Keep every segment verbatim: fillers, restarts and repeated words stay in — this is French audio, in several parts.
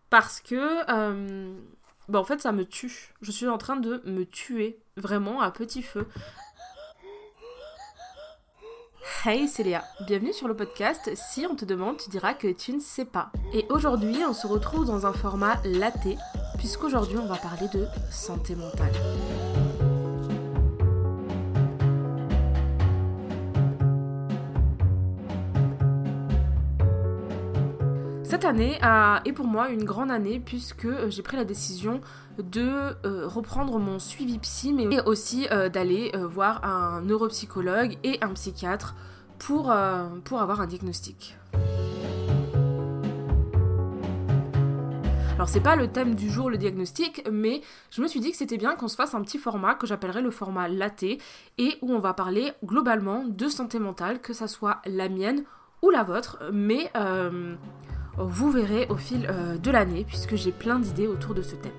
parce que euh, bah en fait ça me tue. Je suis en train de me tuer, vraiment à petit feu. Hey, c'est Léa. Bienvenue sur le podcast. Si on te demande, tu diras que tu ne sais pas. Et aujourd'hui, on se retrouve dans un format laté, puisqu'aujourd'hui, on va parler de santé mentale. Cette année a, est pour moi une grande année puisque euh, j'ai pris la décision de euh, reprendre mon suivi psy, mais aussi euh, d'aller euh, voir un neuropsychologue et un psychiatre pour, euh, pour avoir un diagnostic. Alors c'est pas le thème du jour, le diagnostic, mais je me suis dit que c'était bien qu'on se fasse un petit format que j'appellerais le format laté et où on va parler globalement de santé mentale, que ça soit la mienne ou la vôtre, mais euh, vous verrez au fil euh, de l'année puisque j'ai plein d'idées autour de ce thème.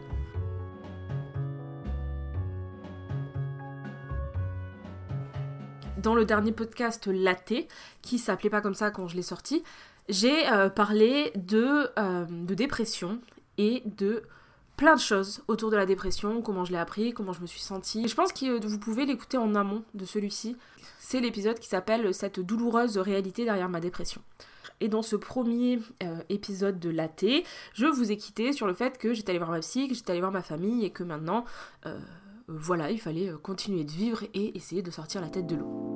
Dans le dernier podcast laté, qui s'appelait pas comme ça quand je l'ai sorti, j'ai euh, parlé de, euh, de dépression et de plein de choses autour de la dépression, comment je l'ai appris, comment je me suis sentie. Et je pense que vous pouvez l'écouter en amont de celui-ci. C'est l'épisode qui s'appelle « Cette douloureuse réalité derrière ma dépression ». Et dans ce premier euh, épisode de laté, je vous ai quitté sur le fait que j'étais allée voir ma psy, que j'étais allée voir ma famille et que maintenant, euh, voilà, il fallait continuer de vivre et essayer de sortir la tête de l'eau.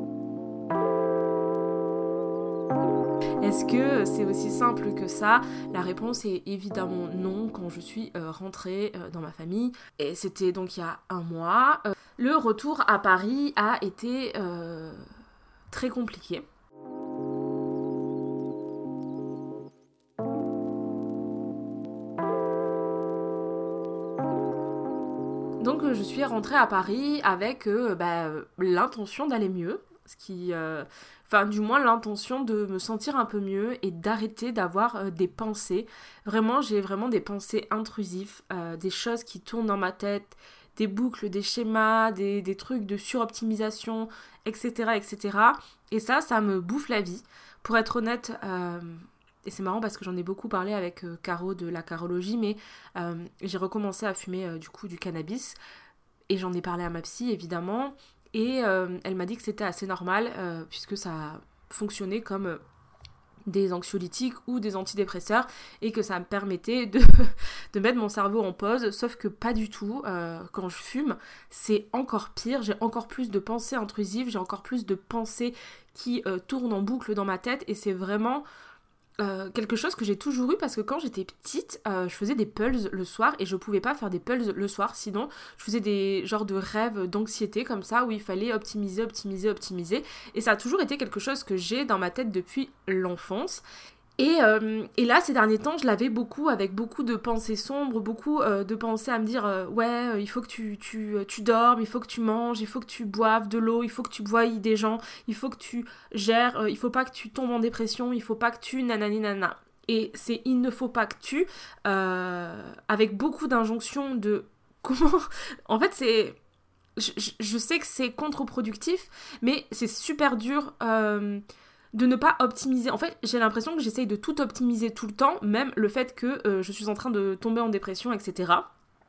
Est-ce que c'est aussi simple que ça ? La réponse est évidemment non quand je suis euh, rentrée euh, dans ma famille. Et c'était donc il y a un mois. Euh, le retour à Paris a été euh, très compliqué. Donc je suis rentrée à Paris avec euh, bah, l'intention d'aller mieux. Ce qui, euh, enfin du moins l'intention de me sentir un peu mieux et d'arrêter d'avoir euh, des pensées. Vraiment, j'ai vraiment des pensées intrusives, euh, des choses qui tournent dans ma tête, des boucles, des schémas, des, des trucs de suroptimisation, et cetera, et cetera. Et ça, ça me bouffe la vie. Pour être honnête, euh, et c'est marrant parce que j'en ai beaucoup parlé avec euh, Caro de la carologie, mais euh, j'ai recommencé à fumer euh, du coup du cannabis et j'en ai parlé à ma psy évidemment. Et euh, elle m'a dit que c'était assez normal euh, puisque ça fonctionnait comme euh, des anxiolytiques ou des antidépresseurs et que ça me permettait de, de mettre mon cerveau en pause, sauf que pas du tout. Euh, quand je fume, c'est encore pire, j'ai encore plus de pensées intrusives, j'ai encore plus de pensées qui euh, tournent en boucle dans ma tête et c'est vraiment... Euh, quelque chose que j'ai toujours eu parce que quand j'étais petite, euh, je faisais des pulls le soir et je pouvais pas faire des pulls le soir, sinon je faisais des genres de rêves d'anxiété comme ça où il fallait optimiser, optimiser, optimiser et ça a toujours été quelque chose que j'ai dans ma tête depuis l'enfance. Et, euh, et là, ces derniers temps, je l'avais beaucoup, avec beaucoup de pensées sombres, beaucoup euh, de pensées à me dire euh, ouais, euh, il faut que tu, tu, tu dormes, il faut que tu manges, il faut que tu boives de l'eau, il faut que tu voies des gens, il faut que tu gères, euh, il faut pas que tu tombes en dépression, il faut pas que tu nanani nanana. Et c'est il ne faut pas que tu, euh, avec beaucoup d'injonctions de comment... En fait, c'est... Je, je sais que c'est contre-productif, mais c'est super dur... Euh, de ne pas optimiser. En fait, j'ai l'impression que j'essaye de tout optimiser tout le temps, même le fait que euh, je suis en train de tomber en dépression, et cetera.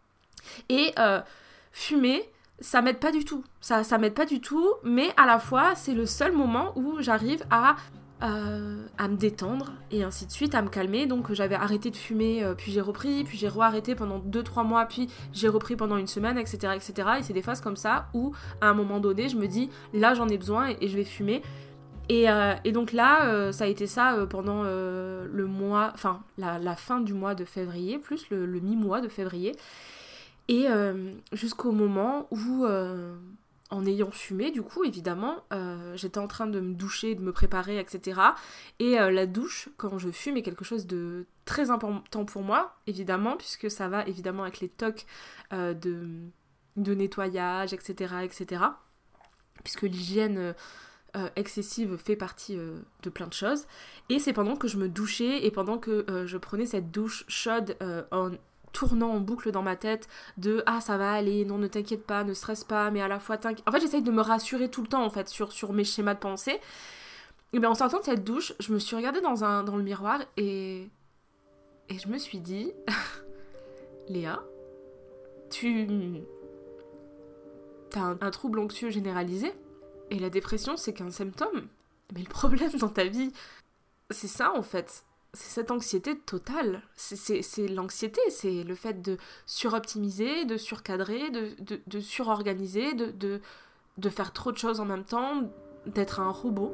Et euh, fumer, ça m'aide pas du tout. Ça, ça m'aide pas du tout, mais à la fois, c'est le seul moment où j'arrive à, euh, à me détendre, et ainsi de suite, à me calmer. Donc j'avais arrêté de fumer, euh, puis j'ai repris, puis j'ai re-arrêté pendant deux trois mois, puis j'ai repris pendant une semaine, et cetera, et cetera. Et c'est des phases comme ça où, à un moment donné, je me dis, là j'en ai besoin, et, et je vais fumer. Et, euh, et donc là, euh, ça a été ça euh, pendant euh, le mois, enfin la, la fin du mois de février, plus le, le mi-mois de février. Et euh, jusqu'au moment où, euh, en ayant fumé, du coup, évidemment, euh, j'étais en train de me doucher, de me préparer, et cetera. Et euh, la douche, quand je fume, est quelque chose de très important pour moi, évidemment, puisque ça va évidemment avec les tocs euh, de, de nettoyage, et cetera, et cetera. Puisque l'hygiène... Euh, Euh, excessive fait partie euh, de plein de choses. Et c'est pendant que je me douchais et pendant que euh, je prenais cette douche chaude euh, en tournant en boucle dans ma tête de « Ah, ça va aller, non, ne t'inquiète pas, ne stresse pas, mais à la fois t'inquiète... » En fait, j'essaye de me rassurer tout le temps, en fait, sur, sur mes schémas de pensée. Et bien, en sortant de cette douche, je me suis regardée dans, un, dans le miroir et Et je me suis dit, Léa, tu... T'as un, un trouble anxieux généralisé. Et la dépression, c'est qu'un symptôme. Mais le problème dans ta vie, c'est ça en fait. C'est cette anxiété totale. C'est, c'est, c'est l'anxiété, c'est le fait de suroptimiser, de surcadrer, de, de, de surorganiser, de, de, de faire trop de choses en même temps, d'être un robot.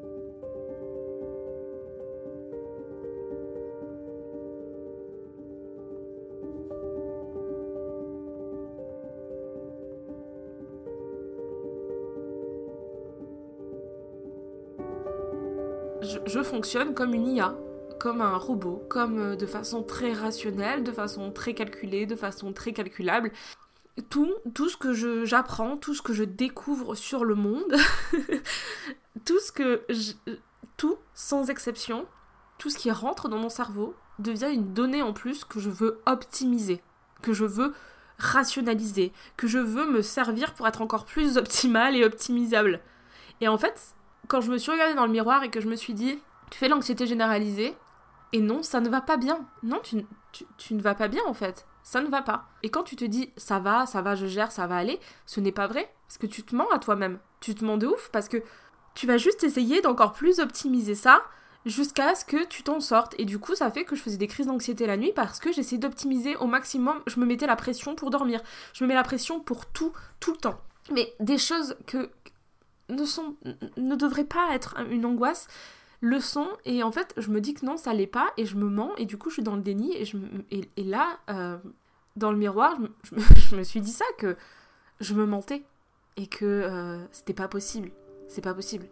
Je, je fonctionne comme une I A. Comme un robot, comme de façon très rationnelle, de façon très calculée, de façon très calculable. Tout, tout ce que je, j'apprends, tout ce que je découvre sur le monde, tout ce que je, tout, sans exception, tout ce qui rentre dans mon cerveau devient une donnée en plus que je veux optimiser, que je veux rationaliser, que je veux me servir pour être encore plus optimale et optimisable. Et en fait, quand je me suis regardée dans le miroir et que je me suis dit, tu fais l'anxiété généralisée, et non, ça ne va pas bien. Non, tu, tu, tu ne vas pas bien en fait. Ça ne va pas. Et quand tu te dis, ça va, ça va, je gère, ça va aller, ce n'est pas vrai. Parce que tu te mens à toi-même. Tu te mens de ouf parce que tu vas juste essayer d'encore plus optimiser ça jusqu'à ce que tu t'en sortes. Et du coup, ça fait que je faisais des crises d'anxiété la nuit parce que j'essayais d'optimiser au maximum. Je me mettais la pression pour dormir. Je me mets la pression pour tout, tout le temps. Mais des choses que ne, sont, ne devraient pas être une angoisse le sont, et en fait je me dis que non, ça l'est pas, et je me mens, et du coup je suis dans le déni, et, je, et, et là euh, dans le miroir je, je, je me suis dit ça, que je me mentais et que euh, c'était pas possible, c'est pas possible.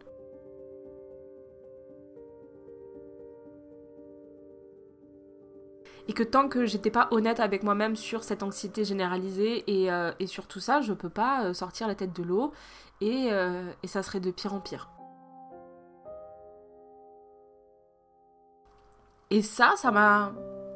Et que tant que j'étais pas honnête avec moi-même sur cette anxiété généralisée et, euh, et sur tout ça, je peux pas euh, sortir la tête de l'eau, et, euh, et ça serait de pire en pire. Et ça, ça m'a...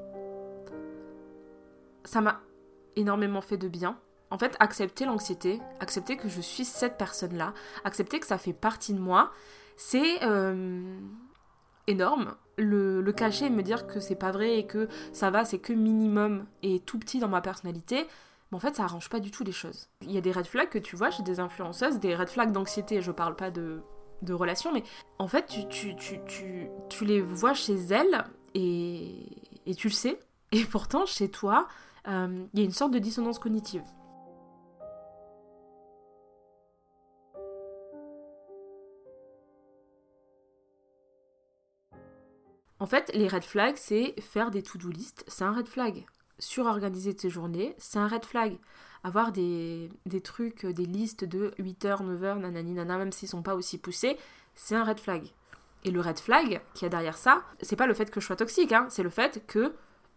Ça m'a énormément fait de bien. En fait, accepter l'anxiété, accepter que je suis cette personne-là, accepter que ça fait partie de moi, c'est euh, énorme. Le, le cacher et me dire que c'est pas vrai et que ça va, c'est que minimum et tout petit dans ma personnalité, mais en fait, ça arrange pas du tout les choses. Il y a des red flags que tu vois chez des influenceuses, des red flags d'anxiété, je parle pas de, de relations, mais en fait, tu, tu, tu, tu, tu les vois chez elles et, et tu le sais. Et pourtant, chez toi, il euh, y a une sorte de dissonance cognitive. En fait, les red flags, c'est faire des to-do list, c'est un red flag. Surorganiser tes journées, c'est un red flag. Avoir des, des trucs, des listes de huit heures, neuf heures, nanani nana, même s'ils sont pas aussi poussés, c'est un red flag. Et le red flag qu'il y a derrière ça, c'est pas le fait que je sois toxique, hein, c'est le fait que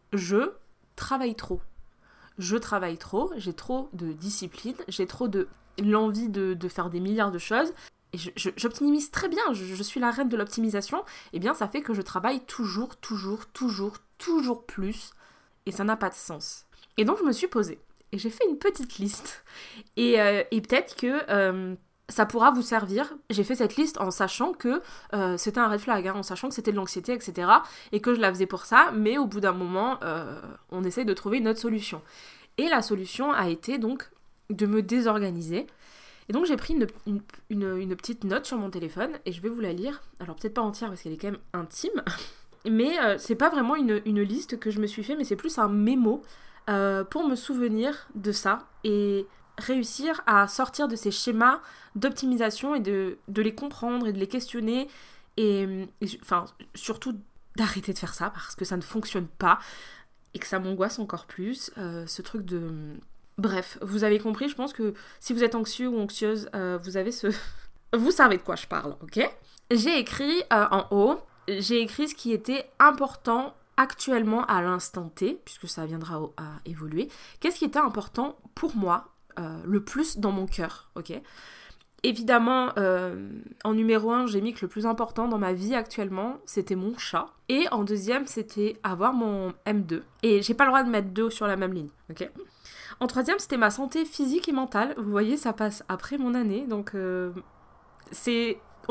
je travaille trop. Je travaille trop, j'ai trop de discipline, j'ai trop de l'envie de, de faire des milliards de choses, et je, je, j'optimise très bien, je, je suis la reine de l'optimisation, et bien ça fait que je travaille toujours, toujours, toujours, toujours plus, et ça n'a pas de sens. Et donc je me suis posée, et j'ai fait une petite liste, et, euh, et peut-être que... Euh, ça pourra vous servir. J'ai fait cette liste en sachant que euh, c'était un red flag, hein, en sachant que c'était de l'anxiété, et cetera. Et que je la faisais pour ça, mais au bout d'un moment, euh, on essaye de trouver une autre solution. Et la solution a été donc de me désorganiser. Et donc j'ai pris une, une, une, une petite note sur mon téléphone, et je vais vous la lire. Alors peut-être pas entière, parce qu'elle est quand même intime, mais euh, c'est pas vraiment une, une liste que je me suis fait, mais c'est plus un mémo euh, pour me souvenir de ça, et réussir à sortir de ces schémas d'optimisation et de, de les comprendre et de les questionner et, et enfin surtout d'arrêter de faire ça parce que ça ne fonctionne pas et que ça m'angoisse encore plus, euh, ce truc de... Bref, vous avez compris, je pense que si vous êtes anxieux ou anxieuse, euh, vous avez ce... vous savez de quoi je parle, ok ? J'ai écrit euh, en haut, j'ai écrit ce qui était important actuellement à l'instant T, puisque ça viendra à évoluer. Qu'est-ce qui était important pour moi Euh, le plus dans mon cœur, ok ? Évidemment, euh, en numéro un, j'ai mis que le plus important dans ma vie actuellement, c'était mon chat. Et en deuxième, c'était avoir mon M deux. Et j'ai pas le droit de mettre deux sur la même ligne, ok ? En troisième, c'était ma santé physique et mentale. Vous voyez, ça passe après mon année, donc euh, c'est honnête, hein ?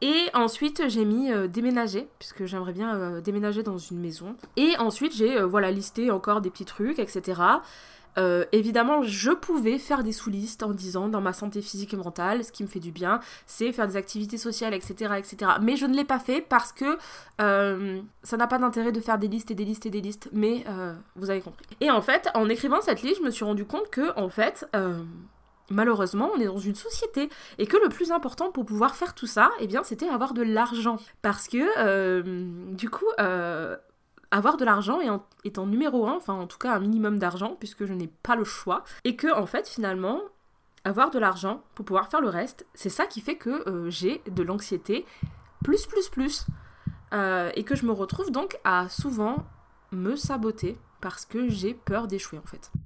Et ensuite, j'ai mis euh, déménager, puisque j'aimerais bien euh, déménager dans une maison. Et ensuite, j'ai euh, voilà, listé encore des petits trucs, et cetera. Euh, évidemment, je pouvais faire des sous-listes en disant dans ma santé physique et mentale, ce qui me fait du bien, c'est faire des activités sociales, et cetera, et cetera. Mais je ne l'ai pas fait parce que euh, ça n'a pas d'intérêt de faire des listes et des listes et des listes. Mais euh, vous avez compris. Et en fait, en écrivant cette liste, je me suis rendu compte que, en fait, euh, malheureusement, on est dans une société et que le plus important pour pouvoir faire tout ça, eh bien, c'était avoir de l'argent. Parce que, euh, du coup... Euh, avoir de l'argent étant numéro un, enfin en tout cas un minimum d'argent, puisque je n'ai pas le choix, et que en fait finalement, avoir de l'argent pour pouvoir faire le reste, c'est ça qui fait que euh, j'ai de l'anxiété plus plus plus, euh, et que je me retrouve donc à souvent me saboter parce que j'ai peur d'échouer en fait.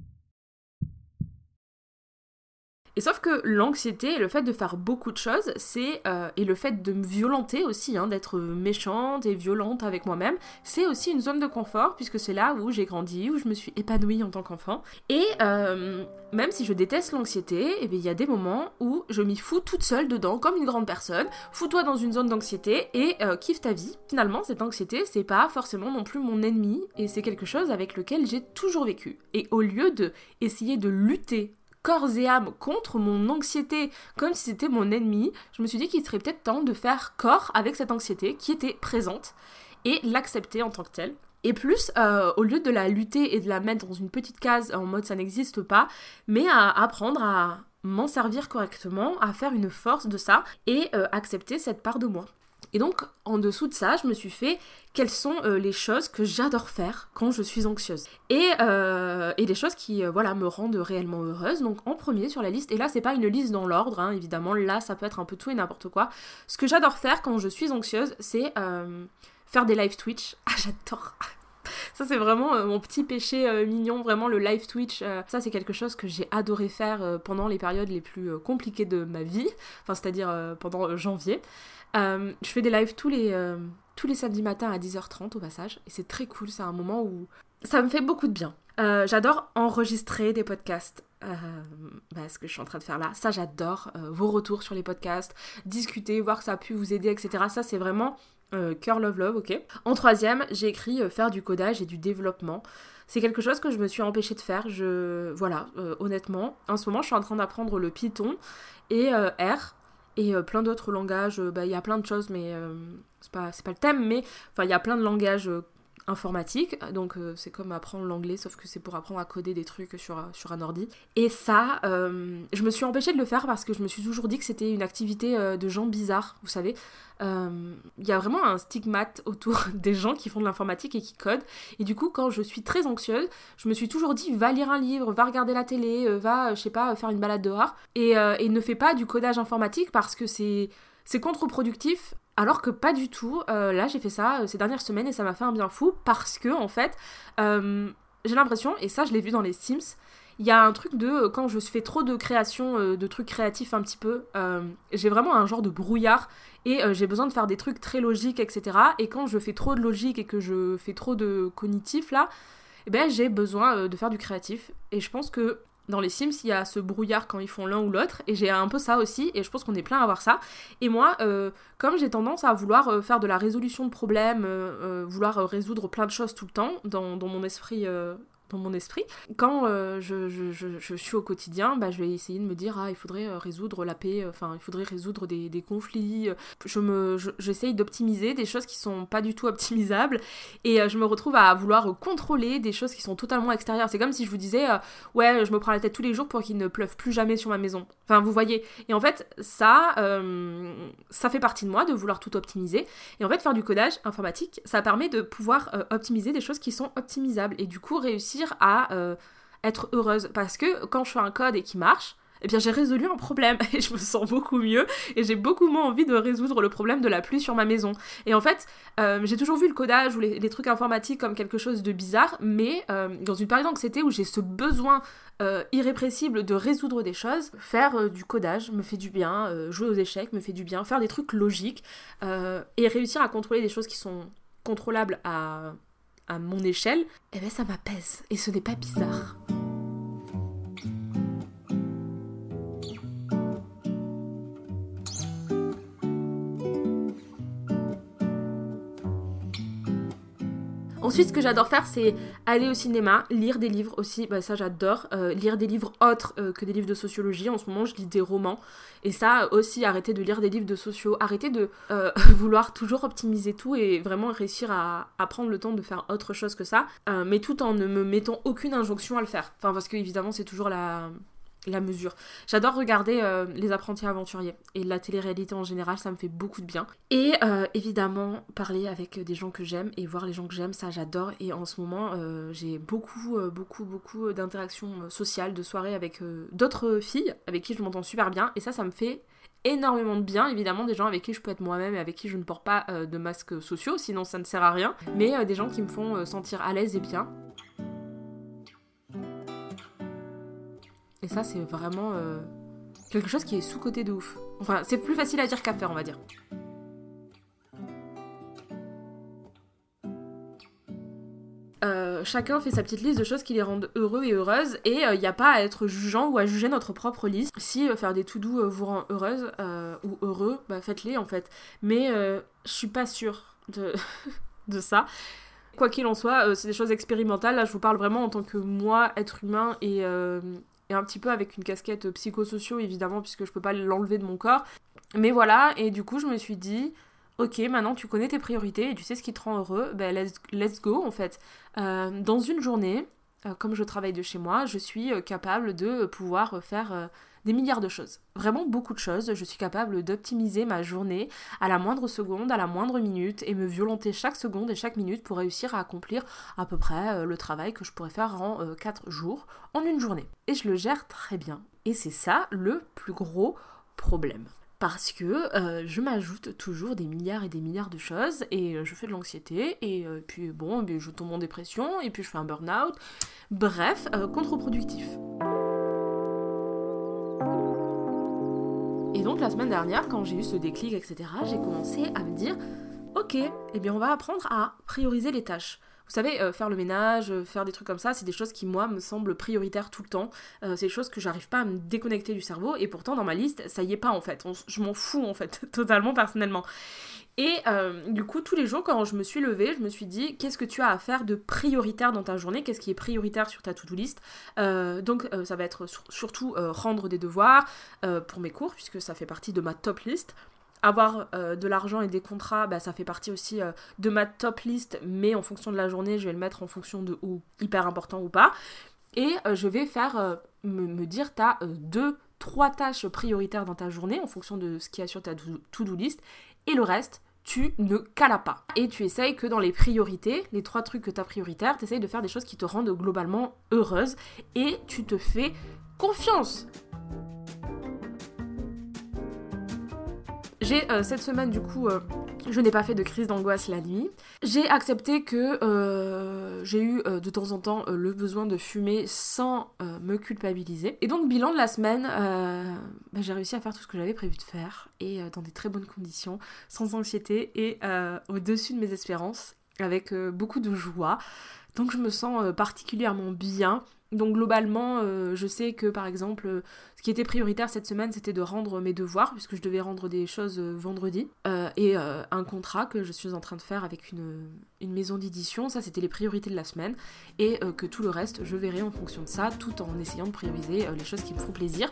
Et sauf que l'anxiété et le fait de faire beaucoup de choses, c'est euh, et le fait de me violenter aussi, hein, d'être méchante et violente avec moi-même, c'est aussi une zone de confort puisque c'est là où j'ai grandi, où je me suis épanouie en tant qu'enfant. Et euh, même si je déteste l'anxiété, eh bien, il y a des moments où je m'y fous toute seule dedans, comme une grande personne. Fous-toi dans une zone d'anxiété et euh, kiffe ta vie. Finalement, cette anxiété, c'est pas forcément non plus mon ennemi et c'est quelque chose avec lequel j'ai toujours vécu. Et au lieu de essayer de lutter corps et âme contre mon anxiété comme si c'était mon ennemi, je me suis dit qu'il serait peut-être temps de faire corps avec cette anxiété qui était présente et l'accepter en tant que telle. Et plus, euh, au lieu de la lutter et de la mettre dans une petite case en mode ça n'existe pas, mais à apprendre à m'en servir correctement, à faire une force de ça et euh, accepter cette part de moi. Et donc, en dessous de ça, je me suis fait quelles sont euh, les choses que j'adore faire quand je suis anxieuse. Et, euh, et des choses qui euh, voilà, me rendent réellement heureuse. Donc, en premier sur la liste, et là, c'est pas une liste dans l'ordre, hein, évidemment, là, ça peut être un peu tout et n'importe quoi. Ce que j'adore faire quand je suis anxieuse, c'est euh, faire des live Twitch. Ah, j'adore. Ça, c'est vraiment euh, mon petit péché euh, mignon, vraiment le live Twitch. Euh, ça, c'est quelque chose que j'ai adoré faire euh, pendant les périodes les plus euh, compliquées de ma vie, enfin, c'est-à-dire euh, pendant euh, janvier. Euh, je fais des lives tous les, euh, tous les samedis matins à dix heures trente au passage, et c'est très cool, c'est un moment où ça me fait beaucoup de bien. Euh, j'adore enregistrer des podcasts, euh, bah, ce que je suis en train de faire là, ça j'adore, euh, vos retours sur les podcasts, discuter, voir que ça a pu vous aider, et cetera. Ça c'est vraiment euh, cœur love love, ok. En troisième, j'ai écrit euh, faire du codage et du développement. C'est quelque chose que je me suis empêchée de faire, je... voilà, euh, honnêtement. En ce moment, je suis en train d'apprendre le Python et euh, R, et euh, plein d'autres langages, euh, bah il y a plein de choses, mais euh, c'est pas, c'est pas le thème, mais enfin il y a plein de langages euh, informatiques, donc euh, c'est comme apprendre l'anglais, sauf que c'est pour apprendre à coder des trucs sur, sur un ordi. Et ça, euh, je me suis empêchée de le faire parce que je me suis toujours dit que c'était une activité euh, de gens bizarres, vous savez. Il euh, y a vraiment un stigmate autour des gens qui font de l'informatique et qui codent, et du coup quand je suis très anxieuse, je me suis toujours dit va lire un livre, va regarder la télé, euh, va, je sais pas, faire une balade dehors, et, euh, et ne fais pas du codage informatique parce que c'est, c'est contre-productif, alors que pas du tout. Euh, là j'ai fait ça euh, ces dernières semaines et ça m'a fait un bien fou parce que en fait euh, j'ai l'impression, et ça je l'ai vu dans les Sims, il y a un truc de, euh, quand je fais trop de création, euh, de trucs créatifs un petit peu, euh, j'ai vraiment un genre de brouillard et euh, j'ai besoin de faire des trucs très logiques, et cetera. Et quand je fais trop de logique et que je fais trop de cognitif là, eh ben, j'ai besoin euh, de faire du créatif. Et je pense que dans les Sims, il y a ce brouillard quand ils font l'un ou l'autre, et j'ai un peu ça aussi, et je pense qu'on est plein à avoir ça. Et moi, euh, comme j'ai tendance à vouloir euh, faire de la résolution de problèmes, euh, euh, vouloir euh, résoudre plein de choses tout le temps, dans, dans mon esprit... Euh, dans mon esprit, quand euh, je, je, je, je suis au quotidien, bah, je vais essayer de me dire ah il faudrait euh, résoudre la paix, enfin euh, il faudrait résoudre des, des conflits, je me, je, j'essaye d'optimiser des choses qui sont pas du tout optimisables, et euh, je me retrouve à vouloir contrôler des choses qui sont totalement extérieures. C'est comme si je vous disais euh, ouais je me prends la tête tous les jours pour qu'il ne pleuve plus jamais sur ma maison, enfin vous voyez. Et en fait ça euh, ça fait partie de moi de vouloir tout optimiser, et en fait faire du codage informatique ça permet de pouvoir euh, optimiser des choses qui sont optimisables, et du coup réussir à euh, être heureuse, parce que quand je fais un code et qui marche, eh bien j'ai résolu un problème et je me sens beaucoup mieux et j'ai beaucoup moins envie de résoudre le problème de la pluie sur ma maison. Et en fait euh, j'ai toujours vu le codage ou les, les trucs informatiques comme quelque chose de bizarre, mais euh, dans une période d'anxiété où j'ai ce besoin euh, irrépressible de résoudre des choses, faire euh, du codage me fait du bien, euh, jouer aux échecs me fait du bien, faire des trucs logiques euh, et réussir à contrôler des choses qui sont contrôlables à à mon échelle, eh ben ça m'apaise, et ce n'est pas bizarre. Ensuite, ce que j'adore faire, c'est aller au cinéma, lire des livres aussi, bah ça j'adore, euh, lire des livres autres euh, que des livres de sociologie. En ce moment, je lis des romans, et ça aussi, arrêter de lire des livres de sociaux, arrêter de euh, vouloir toujours optimiser tout et vraiment réussir à, à prendre le temps de faire autre chose que ça, euh, mais tout en ne me mettant aucune injonction à le faire. Enfin, parce que évidemment, c'est toujours la... la mesure. J'adore regarder euh, les apprentis aventuriers et la télé-réalité en général, ça me fait beaucoup de bien. Et euh, évidemment, parler avec des gens que j'aime et voir les gens que j'aime, ça j'adore. Et en ce moment, euh, j'ai beaucoup, euh, beaucoup, beaucoup d'interactions sociales, de soirées avec euh, d'autres filles avec qui je m'entends super bien. Et ça, ça me fait énormément de bien, évidemment, des gens avec qui je peux être moi-même et avec qui je ne porte pas euh, de masques sociaux, sinon ça ne sert à rien. Mais euh, des gens qui me font euh, sentir à l'aise et bien. Et ça, c'est vraiment euh, quelque chose qui est sous-coté de ouf. Enfin, c'est plus facile à dire qu'à faire, on va dire. Euh, chacun fait sa petite liste de choses qui les rendent heureux et heureuses, et il euh, n'y a pas à être jugeant ou à juger notre propre liste. Si euh, faire des to-do euh, vous rend heureuse euh, ou heureux, bah faites-les en fait. Mais euh, je suis pas sûre de, de ça. Quoi qu'il en soit, euh, c'est des choses expérimentales. Là, je vous parle vraiment en tant que moi, être humain, et... Euh, et un petit peu avec une casquette psychosociaux évidemment, puisque je peux pas l'enlever de mon corps, mais voilà. Et du coup je me suis dit ok, maintenant tu connais tes priorités et tu sais ce qui te rend heureux, ben let's, let's go en fait. Euh, dans une journée, euh, comme je travaille de chez moi, je suis euh, capable de pouvoir faire euh, des milliards de choses, vraiment beaucoup de choses. Je suis capable d'optimiser ma journée à la moindre seconde, à la moindre minute, et me violenter chaque seconde et chaque minute pour réussir à accomplir à peu près euh, le travail que je pourrais faire en euh, quatre jours, en une journée. Et je le gère très bien. Et c'est ça le plus gros problème. Parce que euh, je m'ajoute toujours des milliards et des milliards de choses, et euh, je fais de l'anxiété, et euh, puis bon, je tombe en dépression, et puis je fais un burn-out. Bref, euh, contre-productif. Et donc la semaine dernière, quand j'ai eu ce déclic, et cetera, j'ai commencé à me dire ok, eh bien on va apprendre à prioriser les tâches. Vous savez, euh, faire le ménage, euh, faire des trucs comme ça, c'est des choses qui, moi, me semblent prioritaires tout le temps. Euh, c'est des choses que j'arrive pas à me déconnecter du cerveau, et pourtant, dans ma liste, ça y est pas, en fait. On, je m'en fous, en fait, totalement, personnellement. Et euh, du coup, tous les jours, quand je me suis levée, je me suis dit, qu'est-ce que tu as à faire de prioritaire dans ta journée ? Qu'est-ce qui est prioritaire sur ta to-do list ? euh, Donc, euh, ça va être sur- surtout euh, rendre des devoirs euh, pour mes cours, puisque ça fait partie de ma top list. Avoir euh, de l'argent et des contrats, bah, ça fait partie aussi euh, de ma top list, mais en fonction de la journée, je vais le mettre en fonction de ou hyper important ou pas. Et euh, je vais faire euh, me, me dire, t'as euh, deux, trois tâches prioritaires dans ta journée en fonction de ce qu'il y a sur ta to-do list, et le reste, tu ne calas pas. Et tu essayes que dans les priorités, les trois trucs que t'as prioritaires, t'essayes de faire des choses qui te rendent globalement heureuse, et tu te fais confiance. J'ai euh, cette semaine du coup, euh, je n'ai pas fait de crise d'angoisse la nuit. J'ai accepté que euh, j'ai eu euh, de temps en temps euh, le besoin de fumer sans euh, me culpabiliser. Et donc bilan de la semaine, euh, bah, j'ai réussi à faire tout ce que j'avais prévu de faire, et euh, dans des très bonnes conditions, sans anxiété et euh, au-dessus de mes espérances, avec euh, beaucoup de joie. Donc je me sens euh, particulièrement bien. Donc globalement, euh, je sais que par exemple, euh, ce qui était prioritaire cette semaine, c'était de rendre mes devoirs, puisque je devais rendre des choses euh, vendredi, euh, et euh, un contrat que je suis en train de faire avec une, une maison d'édition. Ça, c'était les priorités de la semaine, et euh, que tout le reste, je verrai en fonction de ça, tout en essayant de prioriser euh, les choses qui me font plaisir.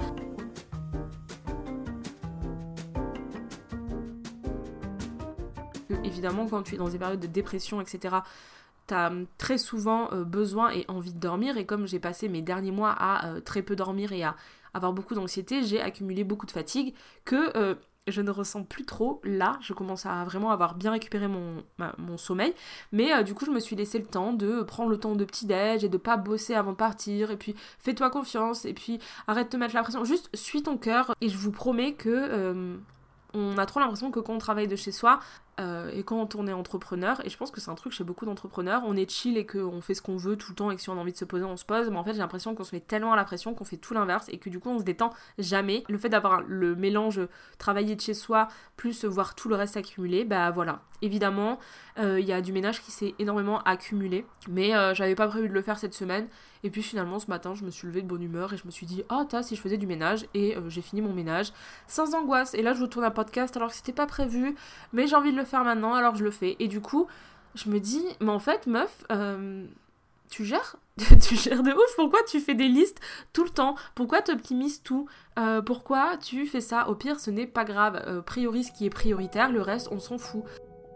Évidemment, quand tu es dans des périodes de dépression, et cetera, t'as très souvent euh, besoin et envie de dormir, et comme j'ai passé mes derniers mois à euh, très peu dormir et à avoir beaucoup d'anxiété, j'ai accumulé beaucoup de fatigue que euh, je ne ressens plus trop. Là, je commence à vraiment avoir bien récupéré mon, ma, mon sommeil, mais euh, du coup je me suis laissé le temps de prendre le temps de petit-déj et de pas bosser avant de partir, et puis fais-toi confiance, et puis arrête de mettre la pression, juste suis ton cœur, et je vous promets que euh, on a trop l'impression que quand on travaille de chez soi, Euh, et quand on est entrepreneur, et je pense que c'est un truc chez beaucoup d'entrepreneurs, on est chill et qu'on fait ce qu'on veut tout le temps, et que si on a envie de se poser, on se pose, mais en fait j'ai l'impression qu'on se met tellement à la pression qu'on fait tout l'inverse, et que du coup on se détend jamais. Le fait d'avoir le mélange travailler de chez soi plus voir tout le reste accumuler, bah voilà. Évidemment, il euh, y a du ménage qui s'est énormément accumulé, mais euh, j'avais pas prévu de le faire cette semaine, et puis finalement ce matin je me suis levée de bonne humeur et je me suis dit oh t'as si je faisais du ménage, et euh, j'ai fini mon ménage sans angoisse. Et là je vous tourne un podcast alors que c'était pas prévu, mais j'ai envie de le faire maintenant, alors je le fais. Et du coup Je me dis, mais en fait, meuf, euh, tu gères tu gères de ouf, pourquoi tu fais des listes tout le temps? Pourquoi tu optimises tout? euh, Pourquoi tu fais ça? Au pire, ce n'est pas grave. Euh, priorise ce qui est prioritaire, le reste, on s'en fout.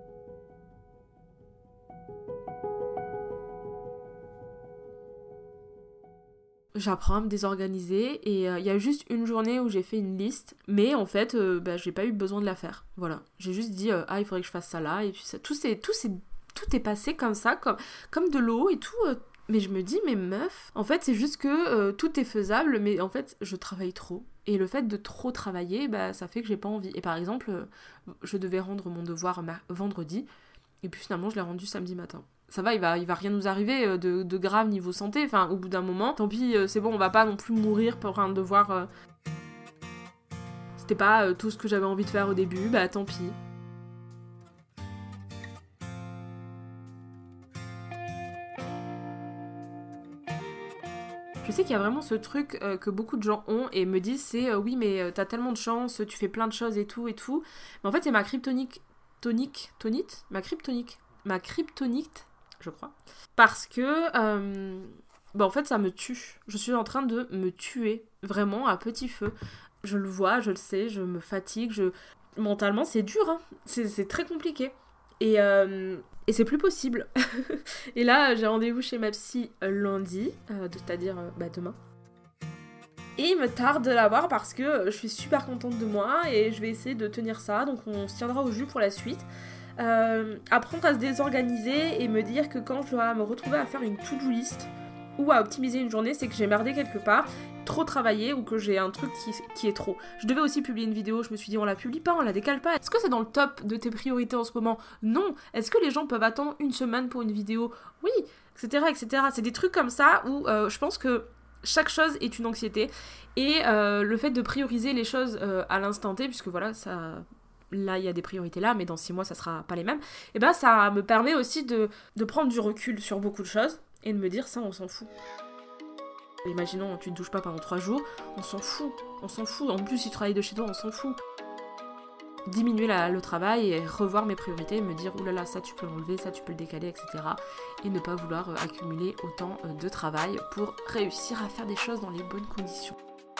J'apprends à me désorganiser et il euh, y a juste une journée où j'ai fait une liste, mais en fait, euh, bah, j'ai pas eu besoin de la faire. Voilà, j'ai juste dit euh, ah il faudrait que je fasse ça là et puis ça, tout c'est tout c'est tout est passé comme ça, comme comme de l'eau et tout. Euh, mais je me dis mais meuf, en fait c'est juste que euh, tout est faisable, mais en fait je travaille trop. Et le fait de trop travailler, bah ça fait que j'ai pas envie. Et par exemple, euh, je devais rendre mon devoir ma- vendredi. Et puis finalement, je l'ai rendu samedi matin. Ça va, il va, il va rien nous arriver de, de grave niveau santé. Enfin, au bout d'un moment, tant pis, c'est bon, on va pas non plus mourir pour un devoir. Euh... C'était pas euh, tout ce que j'avais envie de faire au début, bah tant pis. Je sais qu'il y a vraiment ce truc euh, que beaucoup de gens ont et me disent, c'est euh, oui, mais euh, t'as tellement de chance, tu fais plein de choses et tout et tout. Mais en fait, c'est ma kryptonique. Tonique, tonite, ma kryptonique, ma kryptonite, je crois, parce que, euh, bah en fait, ça me tue. Je suis en train de me tuer, vraiment à petit feu. Je le vois, je le sais, je me fatigue, je mentalement, c'est dur, hein. c'est, c'est très compliqué. Et, euh, et c'est plus possible. Et là, j'ai rendez-vous chez ma psy lundi, euh, c'est-à-dire euh, bah, demain. Et il me tarde de l'avoir parce que je suis super contente de moi et je vais essayer de tenir ça, donc on se tiendra au jus pour la suite. Euh, apprendre à se désorganiser et me dire que quand je dois me retrouver à faire une to-do list ou à optimiser une journée, c'est que j'ai merdé quelque part, trop travaillé ou que j'ai un truc qui, qui est trop. Je devais aussi publier une vidéo, je me suis dit on la publie pas, on la décale pas. Est-ce que c'est dans le top de tes priorités en ce moment? Non. Est-ce que les gens peuvent attendre une semaine pour une vidéo? Oui, et cetera et cetera. C'est des trucs comme ça où euh, je pense que chaque chose est une anxiété et euh, le fait de prioriser les choses euh, à l'instant T, puisque voilà, ça, là il y a des priorités là, mais dans six mois ça sera pas les mêmes, et ben ça me permet aussi de, de prendre du recul sur beaucoup de choses et de me dire ça on s'en fout. Imaginons tu te douches pas pendant trois jours, on s'en fout, on s'en fout, en plus si tu travailles de chez toi on s'en fout. Diminuer la, le travail et revoir mes priorités et me dire oulala ça tu peux l'enlever, ça tu peux le décaler, et cetera. Et ne pas vouloir euh, accumuler autant euh, de travail pour réussir à faire des choses dans les bonnes conditions.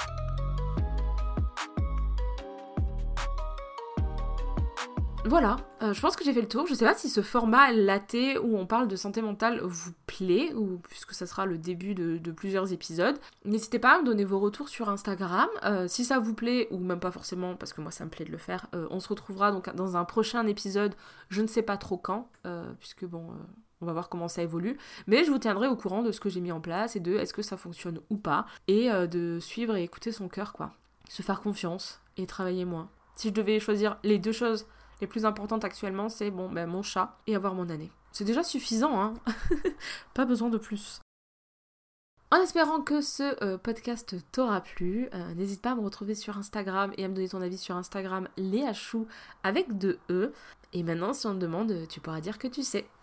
Voilà, euh, je pense que j'ai fait le tour. Je sais pas si ce format laté où on parle de santé mentale vous plaît, ou puisque ça sera le début de, de plusieurs épisodes. N'hésitez pas à me donner vos retours sur Instagram. Euh, si ça vous plaît, ou même pas forcément, parce que moi ça me plaît de le faire, euh, on se retrouvera donc dans un prochain épisode, je ne sais pas trop quand, euh, puisque bon... Euh... On va voir comment ça évolue, mais je vous tiendrai au courant de ce que j'ai mis en place et de est-ce que ça fonctionne ou pas, et euh, de suivre et écouter son cœur, quoi. Se faire confiance et travailler moins. Si je devais choisir les deux choses les plus importantes actuellement, c'est bon, ben, mon chat et avoir mon année. C'est déjà suffisant, hein. Pas besoin de plus. En espérant que ce euh, podcast t'aura plu, euh, n'hésite pas à me retrouver sur Instagram et à me donner ton avis sur Instagram, Léa Chou avec deux E. Et maintenant, si on te demande, tu pourras dire que tu sais.